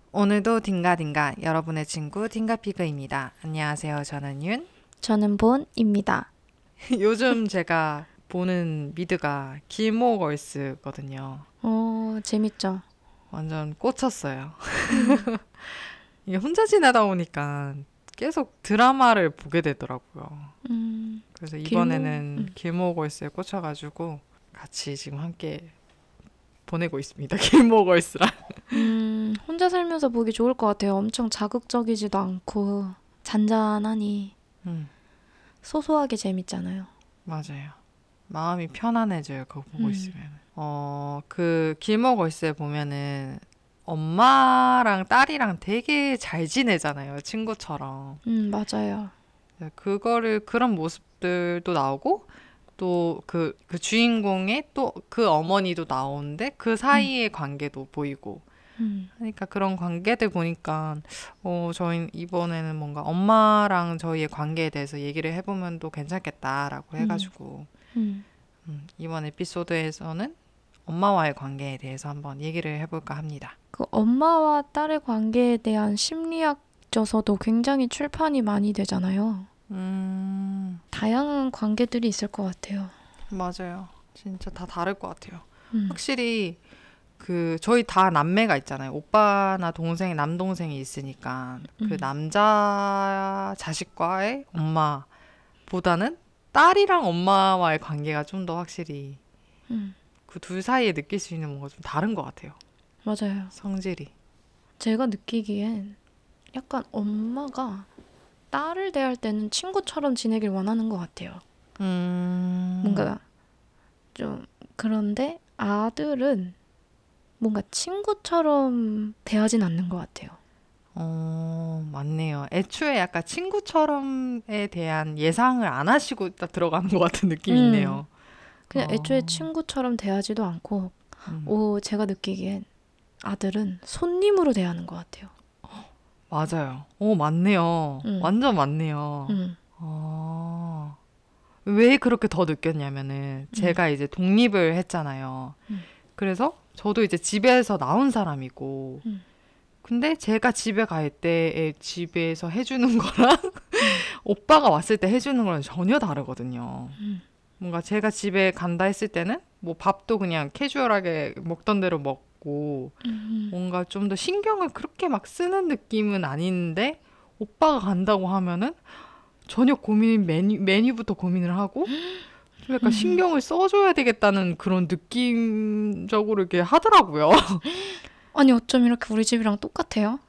오늘도 딩가딩가 여러분의 친구 딩가피그입니다. 안녕하세요. 저는 윤. 저는 본입니다. 요즘 제가 보는 미드가 길모걸스거든요. 재밌죠? 완전 꽂혔어요. 음, 이게 혼자 지내다 보니까 계속 드라마를 보게 되더라고요. 그래서 길모, 이번에는 길모걸스에 꽂혀가지고 같이 지금 함께 보내고 있습니다. 길모걸스랑. 혼자 살면서 보기 좋을 것 같아요. 엄청 자극적이지도 않고 잔잔하니 음, 소소하게 재밌잖아요. 맞아요. 마음이 편안해져요. 그거 보고 음, 있으면. 그 길모걸스에 보면은 엄마랑 딸이랑 되게 잘 지내잖아요. 친구처럼. 맞아요. 네, 그런 모습들도 나오고, 또 그 주인공의 또 그 어머니도 나오는데 그 음, 사이의 관계도 보이고. 음, 그러니까 그런 관계들 보니까, 저희 이번에는 뭔가 엄마랑 저희의 관계에 대해서 얘기를 해보면 또 괜찮겠다라고 음, 해가지고, 음. 이번 에피소드에서는 엄마와의 관계에 대해서 한번 얘기를 해볼까 합니다. 그 엄마와 딸의 관계에 대한 심리학 저서도 굉장히 출판이 많이 되잖아요. 음, 다양한 관계들이 있을 것 같아요. 맞아요. 진짜 다 다를 것 같아요. 음, 확실히 저희 다 남매가 있잖아요. 오빠나 동생, 남동생이 있으니까 그 음, 남자 자식과의 엄마보다는 딸이랑 엄마와의 관계가 좀 더 확실히 음, 그 둘 사이에 느낄 수 있는 뭔가 좀 다른 것 같아요. 맞아요. 성질이. 제가 느끼기엔 약간 엄마가 딸을 대할 때는 친구처럼 지내길 원하는 것 같아요. 음, 뭔가 좀 그런데 아들은 뭔가 친구처럼 대하진 않는 것 같아요. 맞네요. 애초에 약간 친구처럼에 대한 예상을 안 하시고 딱 들어가는 것 같은 느낌이 음, 있네요. 그냥 애초에 어, 친구처럼 대하지도 않고, 음, 제가 느끼기엔 아들은 손님으로 대하는 것 같아요. 맞아요. 맞네요. 음, 완전 맞네요. 음, 어, 왜 그렇게 더 느꼈냐면은 음, 제가 이제 독립을 했잖아요. 음, 그래서 저도 이제 집에서 나온 사람이고, 음, 근데 제가 집에 갈 때에 집에서 해주는 거랑 음, 오빠가 왔을 때 해주는 거랑 전혀 다르거든요. 음, 뭔가 제가 집에 간다 했을 때는 뭐 밥도 그냥 캐주얼하게 먹던 대로 먹고 음, 뭔가 좀 더 신경을 그렇게 막 쓰는 느낌은 아닌데 오빠가 간다고 하면은 저녁 메뉴부터 고민을 하고 좀 약간 음. 신경을 써줘야 되겠다는 그런 느낌적으로 이렇게 하더라고요. 아니, 어쩜 이렇게 우리 집이랑 똑같아요?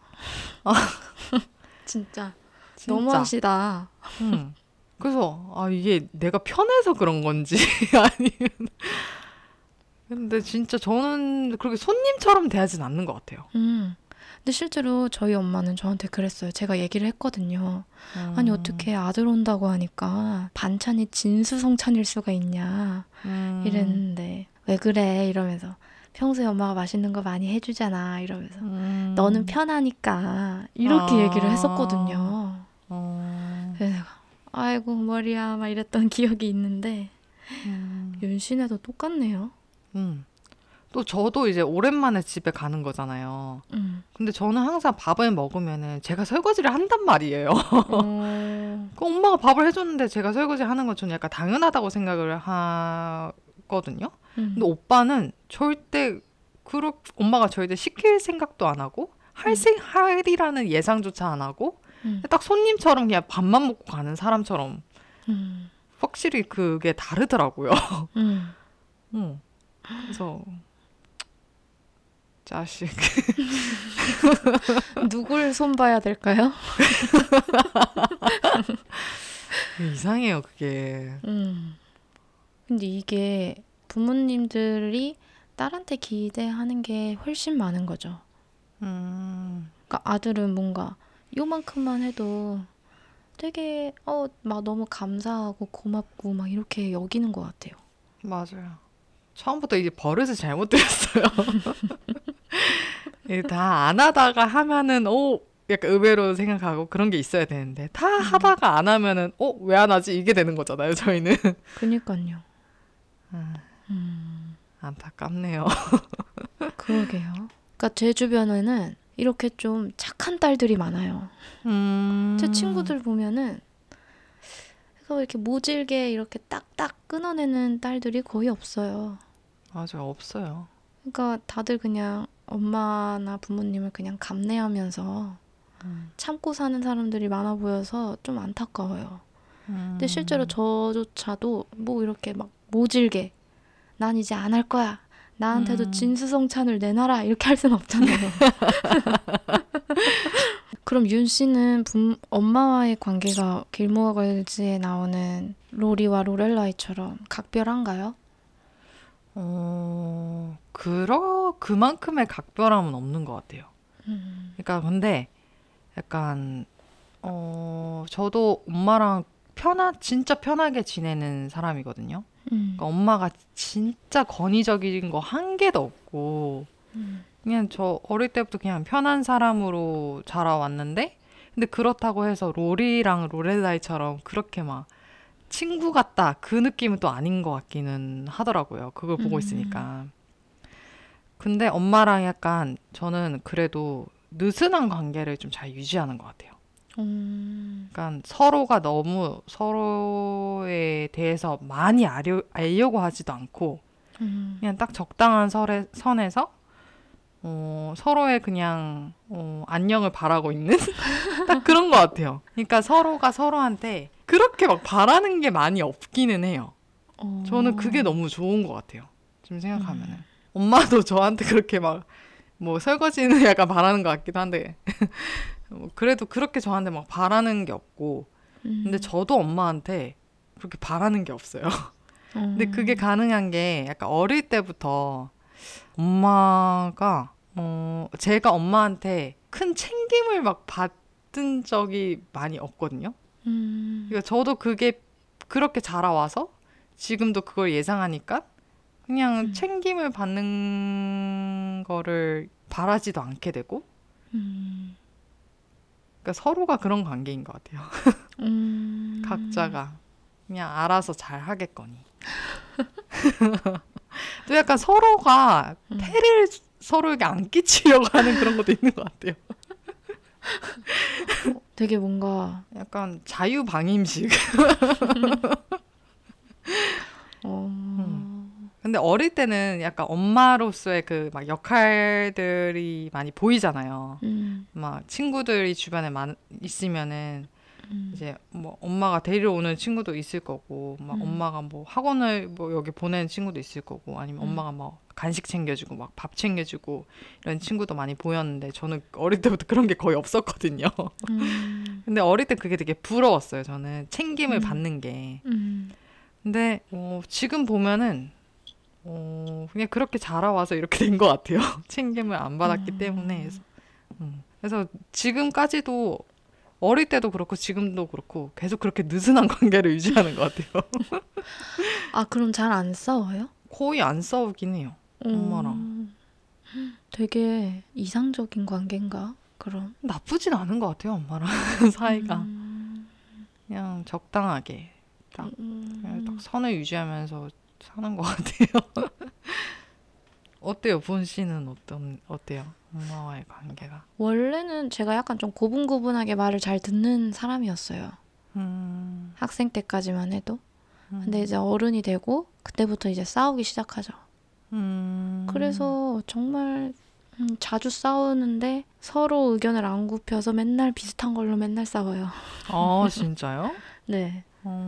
진짜 진짜. 너무하시다. 그래서 이게 내가 편해서 그런 건지 아니 근데 진짜 저는 그렇게 손님처럼 대하진 않는 것 같아요. 근데 실제로 저희 엄마는 저한테 그랬어요. 제가 얘기를 했거든요. 아니, 음, 어떻게 아들 온다고 하니까 반찬이 진수성찬일 수가 있냐. 음, 이랬는데, 왜 그래? 이러면서. 평소에 엄마가 맛있는 거 많이 해주잖아. 이러면서. 너는 음, 편하니까. 이렇게 얘기를 아, 했었거든요. 어, 그래서 내가, 아이고, 머리야. 막 이랬던 기억이 있는데, 윤신애도 똑같네요. 음. 또 저도 이제 오랜만에 집에 가는 거잖아요. 음. 근데 저는 항상 밥을 먹으면은 제가 설거지를 한단 말이에요. 어, 그 엄마가 밥을 해줬는데 제가 설거지 하는 건 저는 약간 당연하다고 생각을 하거든요. 근데 음, 오빠는 절대, 엄마가 절대 시킬 생각도 안 하고, 음, 하리라는 예상조차 안 하고, 음, 딱 손님처럼 그냥 밥만 먹고 가는 사람처럼 음, 확실히 그게 다르더라고요. 음. 응. 그래서, 자식. 누굴 손봐야 될까요? 이상해요, 그게. 근데 이게 부모님들이 딸한테 기대하는 게 훨씬 많은 거죠. 음, 그러니까 아들은 뭔가 요만큼만 해도 되게 막 너무 감사하고 고맙고 막 이렇게 여기는 것 같아요. 맞아요. 처음부터 이제 버릇을 잘못 들였어요. 다 안 하다가 하면은 약간 의외로 생각하고 그런 게 있어야 되는데 다 하다가 안 하면은 왜 안 하지? 이게 되는 거잖아요, 저희는. 그니까요. 안타깝네요. 그러게요. 그러니까 제 주변에는 이렇게 좀 착한 딸들이 많아요. 제 친구들 보면은 그래서 이렇게 모질게 이렇게 딱딱 끊어내는 딸들이 거의 없어요. 맞아, 없어요. 그러니까 다들 그냥 엄마나 부모님을 그냥 감내하면서 음. 참고 사는 사람들이 많아 보여서 좀 안타까워요. 근데 실제로 음. 저조차도 뭐 이렇게 막 모질게 난 이제 안 할 거야. 나한테도 진수성찬을 내놔라. 이렇게 할 순 없잖아요. 그럼 윤 씨는 엄마와의 관계가 길모어 걸즈에 나오는 로리와 로렐라이처럼 각별한가요? 그만큼의 각별함은 없는 것 같아요. 그러니까 근데 약간 저도 엄마랑 진짜 편하게 지내는 사람이거든요. 그러니까 엄마가 진짜 권위적인 거 한 개도 없고 그냥 저 어릴 때부터 그냥 편한 사람으로 자라왔는데 근데 그렇다고 해서 로리랑 로렐라이처럼 그렇게 막 친구 같다 그 느낌은 또 아닌 것 같기는 하더라고요. 그걸 보고 있으니까. 근데 엄마랑 약간 저는 그래도 느슨한 관계를 좀 잘 유지하는 것 같아요. 그러니까 서로가 너무 서로에 대해서 많이 알려고 하지도 않고 그냥 딱 적당한 선에서 서로의 그냥 안녕을 바라고 있는 딱 그런 것 같아요. 그러니까 서로가 서로한테 그렇게 막 바라는 게 많이 없기는 해요. 저는 그게 너무 좋은 것 같아요. 지금 생각하면은 엄마도 저한테 그렇게 막 뭐 설거지는 약간 바라는 것 같기도 한데 그래도 그렇게 저한테 막 바라는 게 없고 근데 저도 엄마한테 그렇게 바라는 게 없어요. 근데 그게 가능한 게 약간 어릴 때부터 엄마가 제가 엄마한테 큰 챙김을 막 받은 적이 많이 없거든요. 그러니까 저도 그게 그렇게 자라와서 지금도 그걸 예상하니까 그냥 챙김을 받는 거를 바라지도 않게 되고 그러니까 서로가 그런 관계인 것 같아요. 각자가 그냥 알아서 잘 하겠거니. 또 약간 서로가 폐를 서로에게 안 끼치려고 하는 그런 것도 있는 것 같아요. 되게 뭔가 약간 자유방임식. 근데 어릴 때는 약간 엄마로서의 그 막 역할들이 많이 보이잖아요. 막 친구들이 주변에 있으면은 이제 뭐 엄마가 데리러 오는 친구도 있을 거고, 막 엄마가 뭐 학원을 뭐 여기 보내는 친구도 있을 거고, 아니면 엄마가 뭐 간식 챙겨주고 막 밥 챙겨주고 이런 친구도 많이 보였는데 저는 어릴 때부터 그런 게 거의 없었거든요. 근데 어릴 때 그게 되게 부러웠어요. 저는 챙김을 받는 게. 근데 지금 보면은 그냥 그렇게 자라와서 이렇게 된 것 같아요. 챙김을 안 받았기 때문에. 그래서 지금까지도 어릴 때도 그렇고 지금도 그렇고 계속 그렇게 느슨한 관계를 유지하는 것 같아요. 아, 그럼 잘 안 싸워요? 거의 안 싸우긴 해요. 엄마랑. 되게 이상적인 관계인가? 그럼. 나쁘진 않은 것 같아요. 엄마랑 사이가. 그냥 적당하게 그냥 딱 선을 유지하면서 사는 것 같아요. 어때요? 본 씨는 어때요? 엄마와의 관계가. 원래는 제가 약간 좀 고분고분하게 말을 잘 듣는 사람이었어요. 학생 때까지만 해도. 근데 이제 어른이 되고 그때부터 이제 싸우기 시작하죠. 그래서 정말 자주 싸우는데 서로 의견을 안 굽혀서 맨날 비슷한 걸로 맨날 싸워요. 진짜요? 네.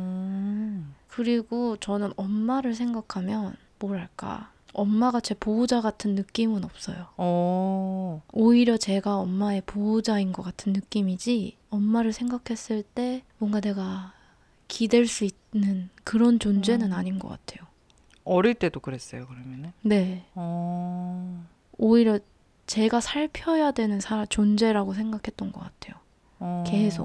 그리고 저는 엄마를 생각하면 뭐랄까 엄마가 제 보호자 같은 느낌은 없어요. 오히려 제가 엄마의 보호자인 것 같은 느낌이지 엄마를 생각했을 때 뭔가 내가 기댈 수 있는 그런 존재는 아닌 것 같아요. 어릴 때도 그랬어요, 그러면은? 네. 오히려 제가 살펴야 되는 존재라고 생각했던 것 같아요. 계속.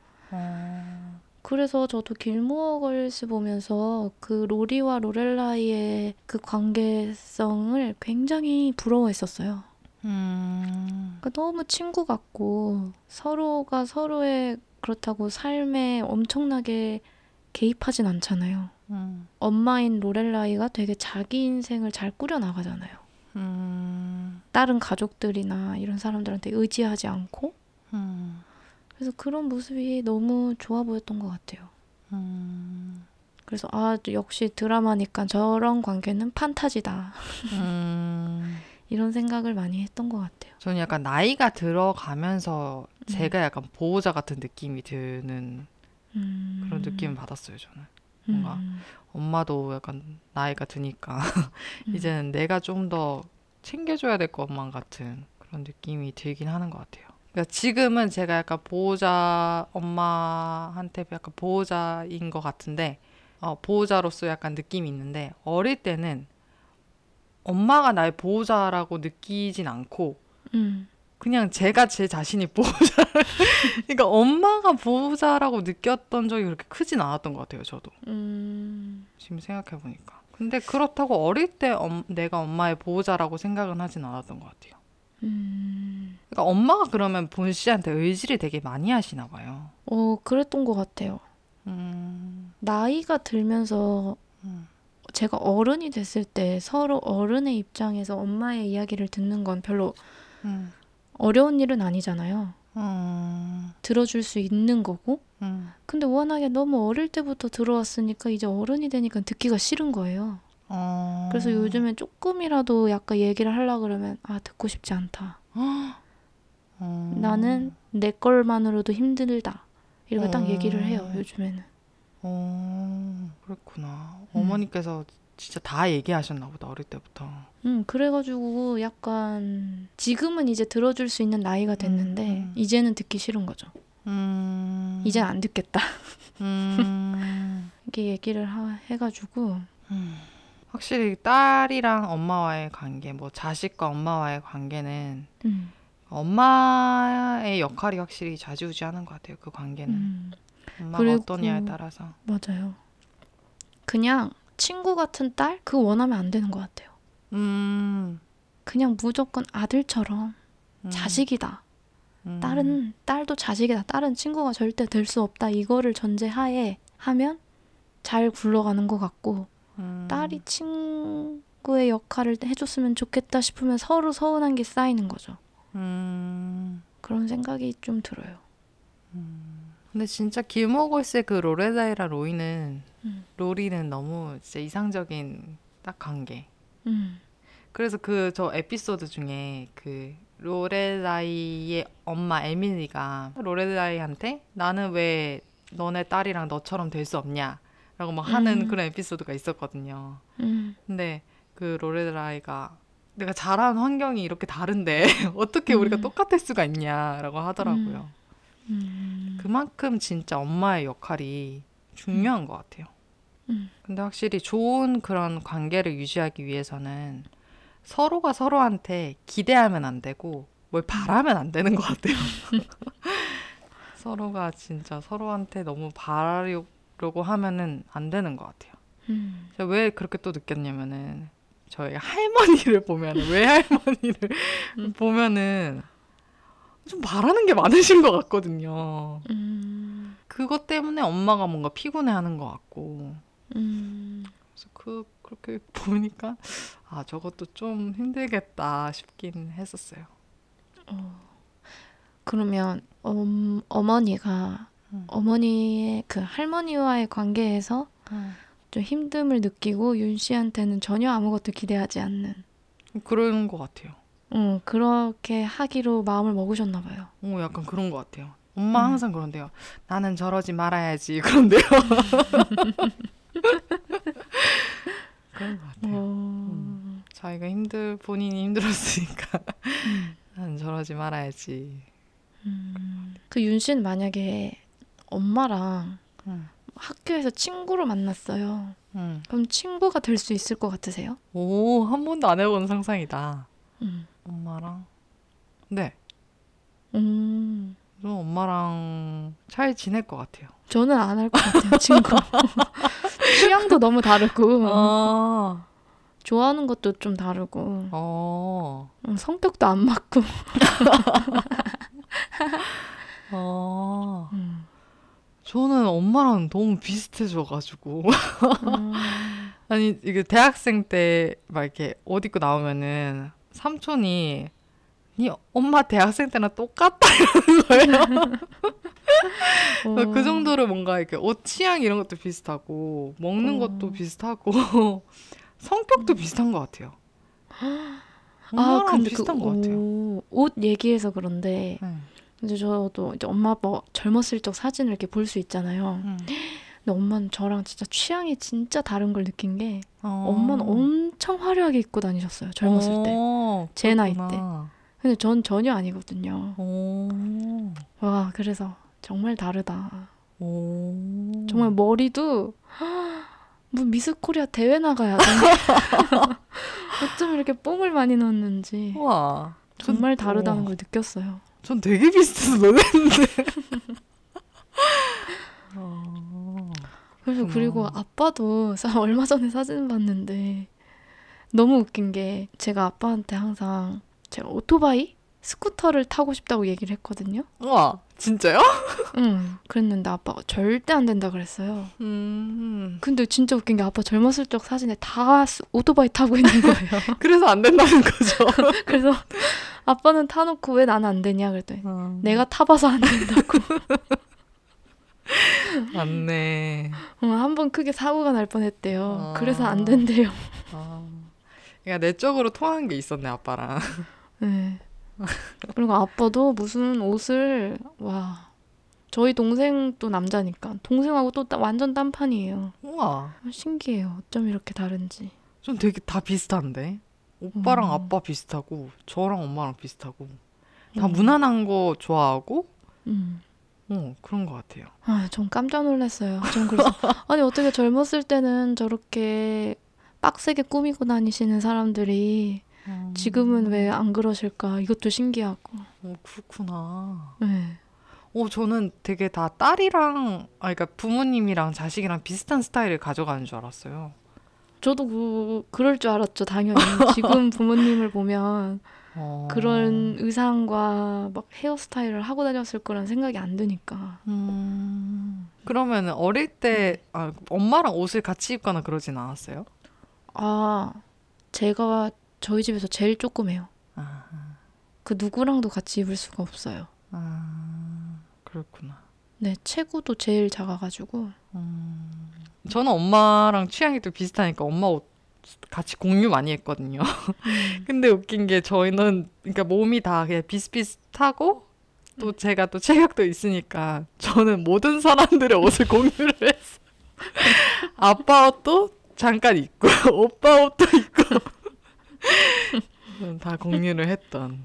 그래서 저도 길모어 걸스 보면서 그 로리와 로렐라이의 그 관계성을 굉장히 부러워했었어요. 그러니까 너무 친구 같고 서로가 서로의 그렇다고 삶에 엄청나게 개입하진 않잖아요. 엄마인 로렐라이가 되게 자기 인생을 잘 꾸려나가잖아요. 다른 가족들이나 이런 사람들한테 의지하지 않고 그래서 그런 모습이 너무 좋아 보였던 것 같아요. 그래서 역시 드라마니까 저런 관계는 판타지다. 이런 생각을 많이 했던 것 같아요. 저는 약간 나이가 들어가면서 제가 약간 보호자 같은 느낌이 드는 그런 느낌을 받았어요, 저는. 뭔가 엄마도 약간 나이가 드니까 이제는 내가 좀 더 챙겨줘야 될 것만 같은 그런 느낌이 들긴 하는 것 같아요. 그러니까 지금은 제가 약간 보호자, 엄마한테 약간 보호자인 것 같은데, 보호자로서 약간 느낌이 있는데, 어릴 때는 엄마가 나의 보호자라고 느끼진 않고, 그냥 제가 제 자신이 보호자를, 그러니까 엄마가 보호자라고 느꼈던 적이 그렇게 크진 않았던 것 같아요, 저도. 지금 생각해보니까. 근데 그렇다고 어릴 때 내가 엄마의 보호자라고 생각은 하진 않았던 것 같아요. 그러니까 엄마가 그러면 본 씨한테 의지를 되게 많이 하시나 봐요. 그랬던 것 같아요. 나이가 들면서 제가 어른이 됐을 때 서로 어른의 입장에서 엄마의 이야기를 듣는 건 별로 어려운 일은 아니잖아요. 들어줄 수 있는 거고. 근데 워낙에 너무 어릴 때부터 들어왔으니까 이제 어른이 되니까 듣기가 싫은 거예요. 그래서 요즘엔 조금이라도 약간 얘기를 하려고 그러면 듣고 싶지 않다. 나는 내 걸만으로도 힘들다. 이렇게 딱 얘기를 해요, 요즘에는. 그렇구나. 어머니께서 진짜 다 얘기하셨나 보다, 어릴 때부터. 그래가지고 약간 지금은 이제 들어줄 수 있는 나이가 됐는데 이제는 듣기 싫은 거죠. 이젠 안 듣겠다. 이렇게 얘기를 해가지고 확실히 딸이랑 엄마와의 관계, 뭐 자식과 엄마와의 관계는 엄마의 역할이 확실히 좌지우지하는 것 같아요. 그 관계는. 엄마가 어떠냐에 따라서. 맞아요. 그냥 친구 같은 딸? 그거 원하면 안 되는 것 같아요. 그냥 무조건 아들처럼 자식이다. 딸도 자식이다. 딸은 친구가 절대 될 수 없다. 이거를 전제하에 하면 잘 굴러가는 것 같고 딸이 친구의 역할을 해줬으면 좋겠다 싶으면 서로 서운한 게 쌓이는 거죠. 그런 생각이 좀 들어요. 근데 진짜 길모걸스의 그 로레다이랑 로리는 너무 진짜 이상적인 딱 관계. 그래서 저 에피소드 중에 그 로레다이의 엄마 에밀리가 로레다이한테 나는 왜 너네 딸이랑 너처럼 될 수 없냐 라고 막 하는 그런 에피소드가 있었거든요. 근데 그 로레다이가 내가 자란 환경이 이렇게 다른데 어떻게 우리가 똑같을 수가 있냐라고 하더라고요. 그만큼 진짜 엄마의 역할이 중요한 것 같아요. 근데 확실히 좋은 그런 관계를 유지하기 위해서는 서로가 서로한테 기대하면 안 되고 뭘 바라면 안 되는 것 같아요. 서로가 진짜 서로한테 너무 바라려고 하면은 안 되는 것 같아요. 제가 왜 그렇게 또 느꼈냐면은 저희 할머니를 보면은 외할머니를 보면은 좀 바라는 게 많으신 것 같거든요. 그것 때문에 엄마가 뭔가 피곤해하는 것 같고. 그래서 그렇게 보니까 저것도 좀 힘들겠다 싶긴 했었어요. 그러면 어머니가 어머니의 그 할머니와의 관계에서 좀 힘듦을 느끼고 윤 씨한테는 전혀 아무것도 기대하지 않는 그런 것 같아요. 그렇게 하기로 마음을 먹으셨나 봐요. 약간 그런 것 같아요. 엄마 항상 그런데요. 나는 저러지 말아야지 그런데요. 그런 것 같아요. 자기가 본인이 힘들었으니까 나는 저러지 말아야지. 그 윤 씨는 만약에 엄마랑 학교에서 친구로 만났어요. 그럼 친구가 될 수 있을 것 같으세요? 한 번도 안 해본 상상이다. 엄마랑? 네. 저는 엄마랑 잘 지낼 것 같아요. 저는 안 할 것 같아요, 친구. 취향도 너무 다르고 좋아하는 것도 좀 다르고 성격도 안 맞고 저는 엄마랑 너무 비슷해져가지고 아니 이게 대학생 때 막 이렇게 옷 입고 나오면은 삼촌이 니 엄마 대학생 때랑 똑같다 이러는 거예요. 그 정도로 뭔가 이렇게 옷 취향 이런 것도 비슷하고 먹는 것도 비슷하고 성격도 비슷한 것 같아요. 엄마랑 비슷한 것 같아요. 옷 얘기해서 그런데 이제 저도 이제 엄마 뭐 젊었을 적 사진을 이렇게 볼 수 있잖아요. 근데 엄마는 저랑 진짜 취향이 진짜 다른 걸 느낀 게 엄마는 엄청 화려하게 입고 다니셨어요. 젊었을 때. 제 나이 때. 근데 전 전혀 아니거든요. 와, 그래서 정말 다르다. 정말 머리도 뭐 미스 코리아 대회 나가야 돼. 어쩜 이렇게 뽕을 많이 넣었는지. 와, 정말 다르다는 걸 느꼈어요. 전 되게 비슷해서 놀랐는데. 그래서 그리고 아빠도 얼마 전에 사진 봤는데 너무 웃긴 게 제가 아빠한테 항상 제가 오토바이? 스쿠터를 타고 싶다고 얘기를 했거든요. 우와, 진짜요? 응. 그랬는데 아빠가 절대 안 된다 그랬어요. 근데 진짜 웃긴 게 아빠 젊었을 적 사진에 다 오토바이 타고 있는 거예요. 그래서 안 된다는 거죠. 그래서 아빠는 타놓고 왜 나는 안 되냐 그랬더니 내가 타봐서 안 된다고. 맞네. 한번 크게 사고가 날 뻔했대요. 그래서 안 된대요. 그러니까 내적으로 통하는 게 있었네, 아빠랑. 네. 그리고 아빠도 무슨 옷을 와 저희 동생도 남자니까 동생하고 또 완전 딴판이에요. 우와. 신기해요. 어쩜 이렇게 다른지. 좀 되게 다 비슷한데. 오빠랑 아빠 비슷하고 저랑 엄마랑 비슷하고 다 무난한 거 좋아하고 그런 것 같아요. 전 깜짝 놀랐어요. 전 그래서 아니 어떻게 젊었을 때는 저렇게 빡세게 꾸미고 다니시는 사람들이 지금은 왜 안 그러실까? 이것도 신기하고. 그렇구나. 네. 저는 되게 다 딸이랑, 그러니까 부모님이랑 자식이랑 비슷한 스타일을 가져가는 줄 알았어요. 저도 그럴 줄 알았죠, 당연히. 지금 부모님을 보면 그런 의상과 막 헤어스타일을 하고 다녔을 거란 생각이 안 드니까. 그러면 어릴 때 엄마랑 옷을 같이 입거나 그러진 않았어요? 제가 저희 집에서 제일 조그매요. 그 누구랑도 같이 입을 수가 없어요. 그렇구나. 네, 체구도 제일 작아가지고. 저는 엄마랑 취향이 또 비슷하니까 엄마 옷 같이 공유 많이 했거든요. 근데 웃긴 게 저희는 그러니까 몸이 다 그냥 비슷비슷하고 또 제가 또 체격도 있으니까 저는 모든 사람들의 옷을 공유를 했어요. 아빠 옷도 잠깐 입고 오빠 옷도 입고 다 공유를 했던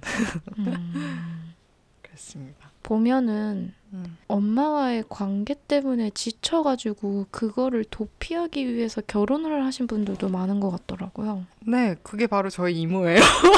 그랬습니다. 보면은 엄마와의 관계 때문에 지쳐가지고 그거를 도피하기 위해서 결혼을 하신 분들도 많은 것 같더라고요. 네, 그게 바로 저희 이모예요.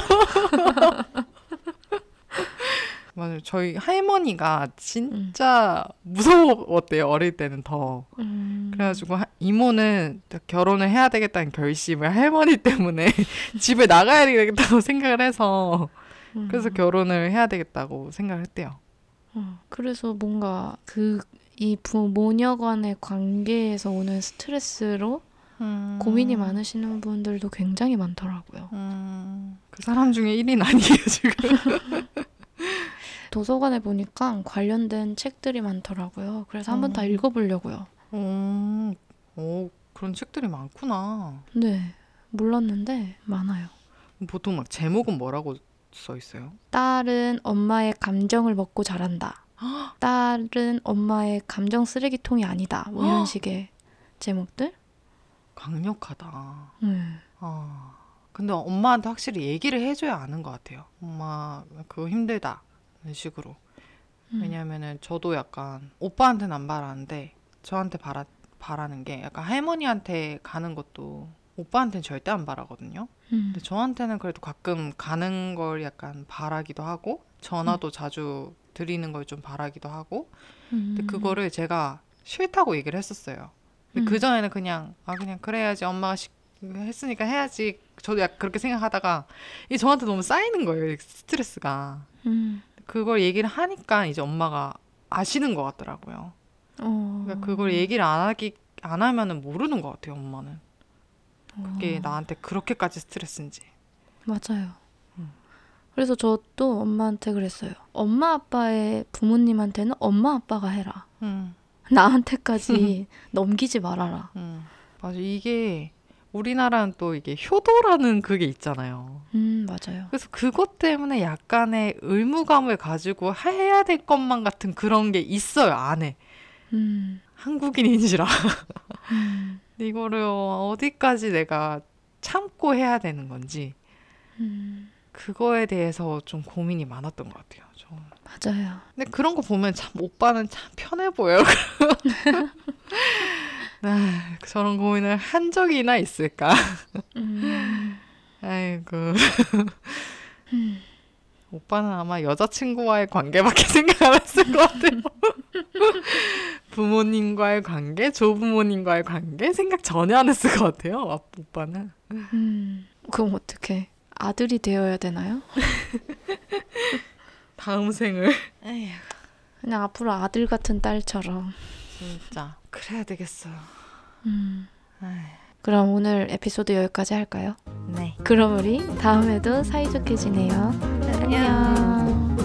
맞아요. 저희 할머니가 진짜 무서웠대요. 어릴 때는 더. 그래가지고 이모는 결혼을 해야 되겠다는 결심을 할머니 때문에 집에 나가야 되겠다고 생각을 해서 그래서 결혼을 해야 되겠다고 생각을 했대요. 그래서 뭔가 이 모녀 간의 관계에서 오는 스트레스로 고민이 많으시는 분들도 굉장히 많더라고요. 그 사람 중에 1인 아니에요, 지금. 도서관에 보니까 관련된 책들이 많더라고요. 그래서 한번 다 읽어보려고요. 그런 책들이 많구나. 네, 몰랐는데 많아요. 보통 막 제목은 뭐라고 써 있어요? 딸은 엄마의 감정을 먹고 자란다. 딸은 엄마의 감정 쓰레기통이 아니다. 뭐 이런 식의 제목들? 강력하다. 근데 엄마한테 확실히 얘기를 해줘야 아는 것 같아요. 엄마 그거 힘들다. 이런 식으로. 왜냐면은 저도 약간 오빠한테는 안 바라는데 저한테 바라는 게 약간 할머니한테 가는 것도 오빠한테는 절대 안 바라거든요. 근데 저한테는 그래도 가끔 가는 걸 약간 바라기도 하고 전화도 자주 드리는 걸 좀 바라기도 하고 근데 그거를 제가 싫다고 얘기를 했었어요. 근데 그전에는 그냥 그래야지 엄마가 했으니까 해야지 저도 약간 그렇게 생각하다가 이게 저한테 너무 쌓이는 거예요. 스트레스가. 그걸 얘기를 하니까 이제 엄마가 아시는 것 같더라고요. 그러니까 그걸 얘기를 안 하면은 모르는 것 같아요, 엄마는. 그게 나한테 그렇게까지 스트레스인지. 맞아요. 그래서 저도 엄마한테 그랬어요. 엄마 아빠의 부모님한테는 엄마 아빠가 해라. 나한테까지 넘기지 말아라. 맞아. 이게 우리나라는 또 이게 효도라는 그게 있잖아요. 맞아요. 그래서 그것 때문에 약간의 의무감을 가지고 해야 될 것만 같은 그런 게 있어요, 안에. 한국인인지라. 근데 이거를 어디까지 내가 참고 해야 되는 건지 그거에 대해서 좀 고민이 많았던 것 같아요. 좀. 맞아요. 근데 그런 거 보면 참 오빠는 참 편해 보여요. 저런 고민을 한 적이나 있을까? 아이고. 오빠는 아마 여자친구와의 관계밖에 생각 안 했을 것 같아요. 부모님과의 관계, 조부모님과의 관계 생각 전혀 안 했을 것 같아요. 오빠는. 그럼 어떡해? 아들이 되어야 되나요? 다음 생을. 그냥 앞으로 아들 같은 딸처럼. 진짜 그래야 되겠어요. 그럼 오늘 에피소드 여기까지 할까요? 네. 그럼 우리 다음에도 사이좋게 지내요. 안녕.